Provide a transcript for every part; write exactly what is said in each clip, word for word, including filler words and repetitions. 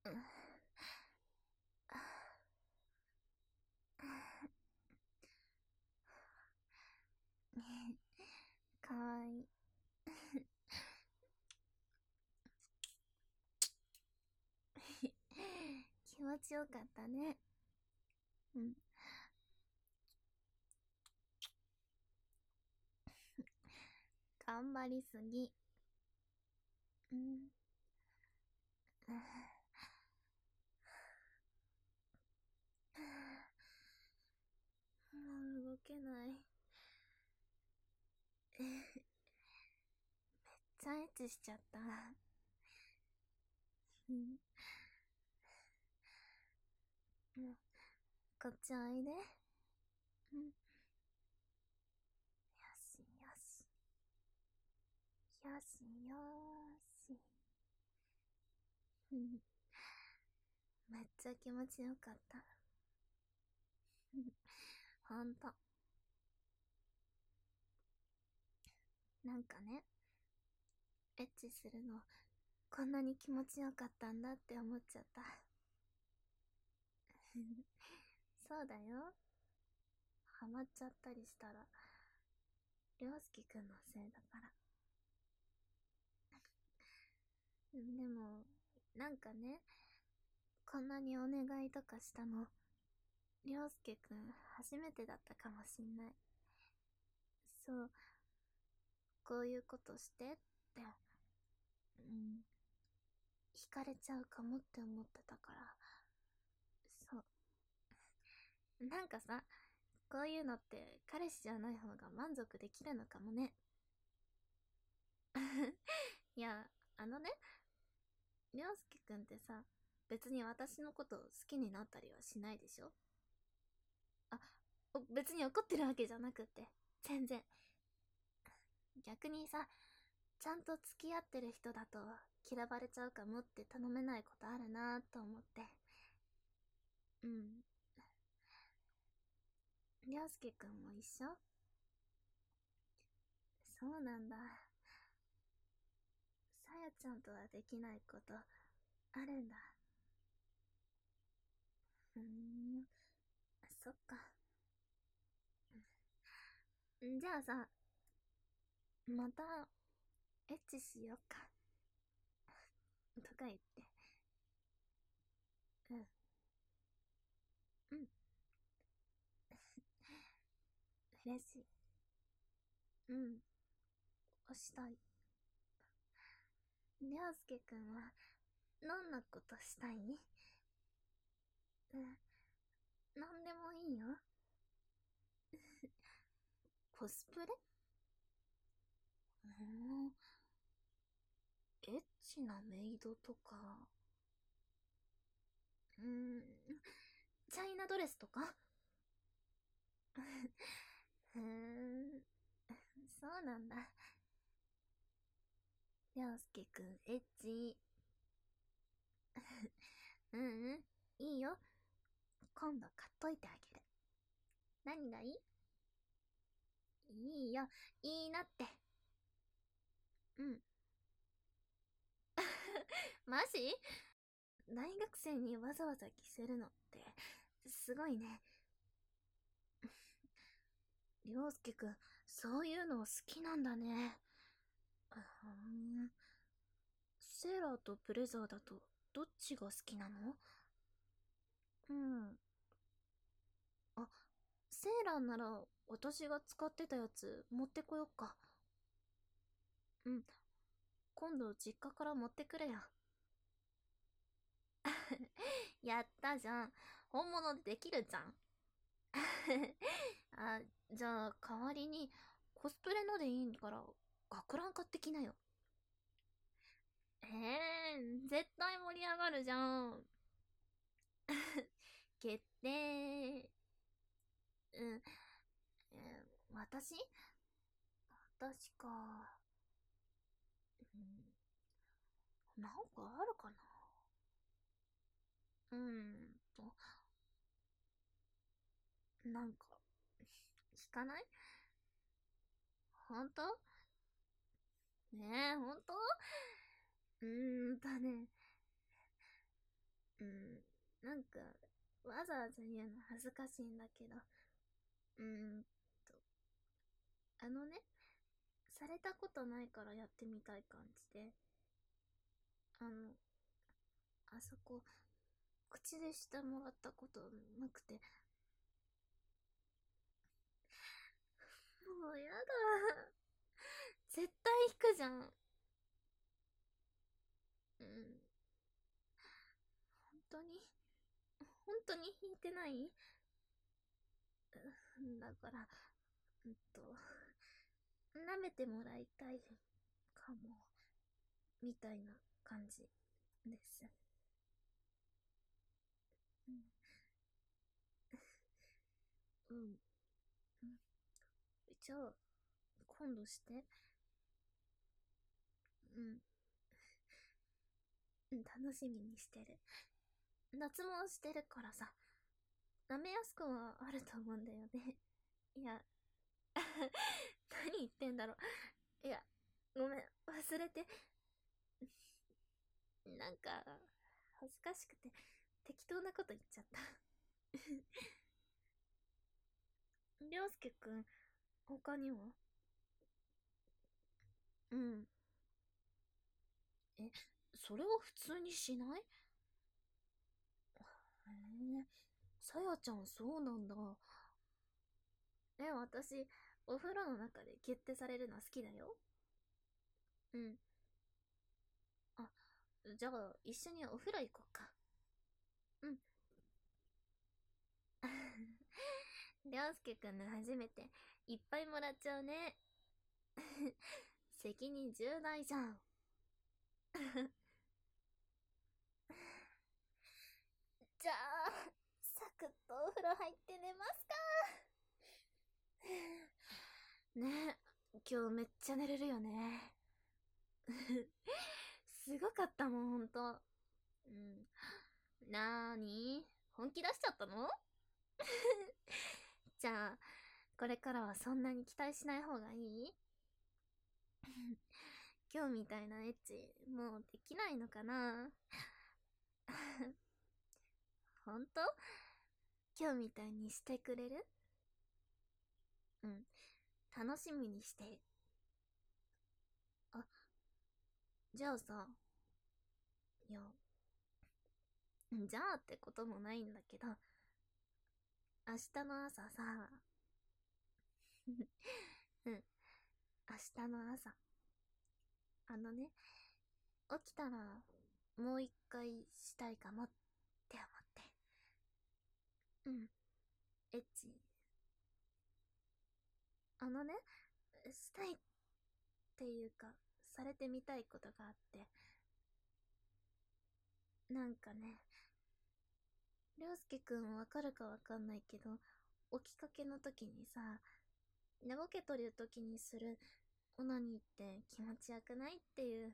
うん。かわいい。気持ちよかったね。うん。頑張りすぎ。うん。もう動けない。めっちゃエッチしちゃった。うん。うん。こっちおいで。うん。よしよし。よしよーし。うん。めっちゃ気持ちよかった。ほんと。なんかね、エッチするの、こんなに気持ちよかったんだって思っちゃった。そうだよ。ハマっちゃったりしたら、りょうすけくんのせいだから。でも、なんかね、こんなにお願いとかしたの、りょうすけくん初めてだったかもしんない。そう、こういうことしてって、うん、惹かれちゃうかもって思ってたから。そう。なんかさ、こういうのって彼氏じゃない方が満足できるのかもね。いや、あのね、りょうすけくんってさ、別に私のこと好きになったりはしないでしょ？あ、別に怒ってるわけじゃなくって、全然。逆にさ、ちゃんと付き合ってる人だと嫌われちゃうかもって頼めないことあるなと思って。うん。りょうすけくんも一緒？そうなんだ。さやちゃんとはできないことあるんだ。うーん、そっか。じゃあさ、またエッチしよっか。とか言って。うん。うん。嬉しい。うん。押したい。りょうすけくんは、どんなことしたい？うん。なんでもいいよ。コスプレ？うーん。エッチなメイドとか。うーん。チャイナドレスとか？ふーん。そうなんだ。りょうすけくん、エッチ。うんうん。いいよ。今度買っといてあげる。何がいい？いいよ。いいなって。うん。マジ？大学生にわざわざ着せるのって、すごいね。りょうすけくん、そういうの好きなんだね。うーん。セーラーとブレザーだと、どっちが好きなの？うん。あ、セーラーなら、私が使ってたやつ、持ってこよっか。うん。今度、実家から持ってくれよ。やったじゃん。本物でできるじゃん。あ、じゃあ、代わりに、コスプレのでいいんから、学ラン買ってきなよ。ええー、絶対盛り上がるじゃん。決定。うん。えー、私私か。うん、なんかあるかな？うーんと、なんか、聞かない？ほんと？ねえ、ほんと？うーんとね、 うん、なんか、わざわざ言うの恥ずかしいんだけど、うーんと、あのね、されたことないからやってみたい感じで、あの、あそこ、口でしてもらったことなくて、もうやだ。絶対引くじゃん。うん。本当に本当に引いてない？だから、うんと、舐めてもらいたいかも、みたいな感じです。うん。うん。うん。じゃあ、今度して。うん。うん、楽しみにしてる。脱毛してるからさ、舐めやすくはあると思うんだよね。いや、何言ってんだろう。いや、ごめん、忘れて。なんか、恥ずかしくて、適当なこと言っちゃった。りょうすけくん、他には？うん。え、それを普通にしない？へえ、さやちゃんそうなんだ。え、私、お風呂の中でギュッてされるの好きだよ。うん。あ、じゃあ、一緒にお風呂行こうか。うん。りょうすけくんの初めて、いっぱいもらっちゃうね。責任重大じゃん。じゃあ、サクッとお風呂入って寝ますか。ねえ、今日めっちゃ寝れるよね。すごかったもん、ほんと。うん。なーに本気出しちゃったの？じゃあ、これからはそんなに期待しない方がいい？今日みたいなエッチ、もうできないのかな？ほんと？今日みたいにしてくれる？うん。楽しみにして。あ、じゃあさ、いや、じゃあってこともないんだけど、明日の朝さ、うん、明日の朝、あのね、起きたら、もう一回したいかもって思って。うん、エッチ。あのね、したいっていうか、されてみたいことがあって、なんかね、りょうすけくんわかるかわかんないけど、起きかけの時にさ、寝ぼけとる時にするオナニーって気持ちよくないっていう。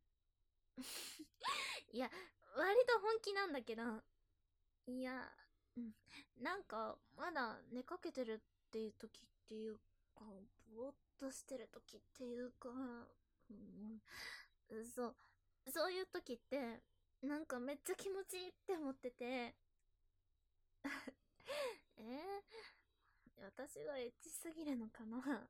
いや、割と本気なんだけど、いや、うん、なんか、まだ寝かけてるっていう時っていうか、ぼーっとしてる時っていうか、うん、そう、そういう時って、なんかめっちゃ気持ちいいって思ってて、えー、私がエッチすぎるのかな？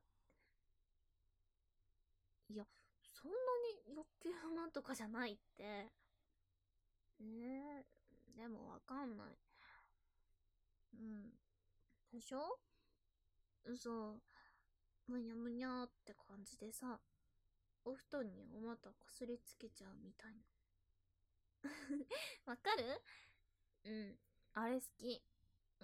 いや、そんなに欲求不満とかじゃないって。えー、でもわかんない。うん。でしょ？そう、むにゃむにゃって感じでさ、お布団にお股こすりつけちゃうみたいな。わかる？うん。あれ好き。うん。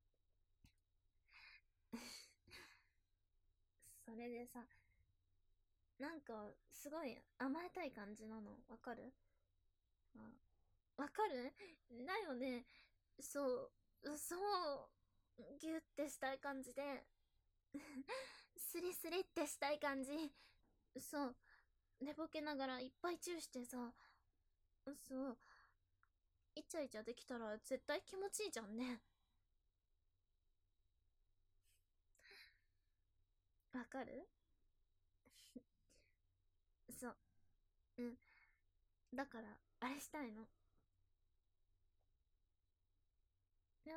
それでさ、なんか、すごい甘えたい感じなの。わかる？あ、わかる？だよね。そう、そう、ギュッてしたい感じで、スリスリってしたい感じ。そう、寝ぼけながらいっぱいチューしてさ、そう、イチャイチャできたら絶対気持ちいいじゃんね。わかる？そう。うん。だから、あれしたいの。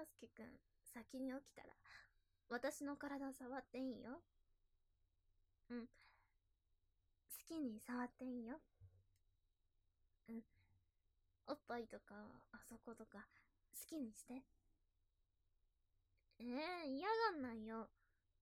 うすけくん、先に起きたら、私の体触っていいよ。うん。好きに触っていいよ。うん。おっぱいとか、あそことか、好きにして。ええー、嫌がんないよ。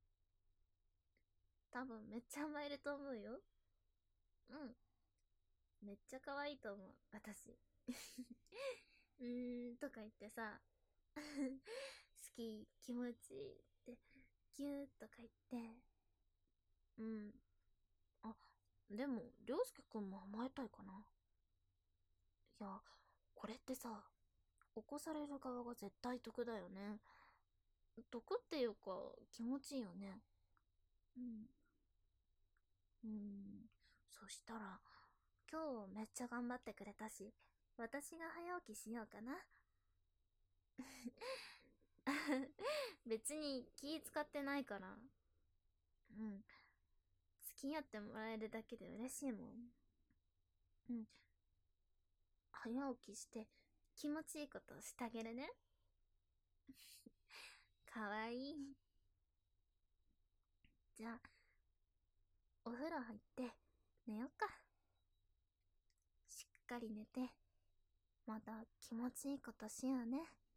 多分めっちゃ甘えると思うよ。うん。めっちゃ可愛いと思う、私。うーん、とか言ってさ、好き、気持ちいいって、ギューとか言って、うん。あ、でも、りょうすけくんも甘えたいかな。いや、これってさ、起こされる側が絶対得だよね。得っていうか、気持ちいいよね。うん。うん。そしたら、今日めっちゃ頑張ってくれたし、私が早起きしようかな。別に気使ってないから。うん。付き合ってもらえるだけで嬉しいもん。うん。早起きして気持ちいいことをしてあげるね。かわいい。じゃあ、お風呂入って寝よっか。しっかり寝て、また気持ちいいことしようね。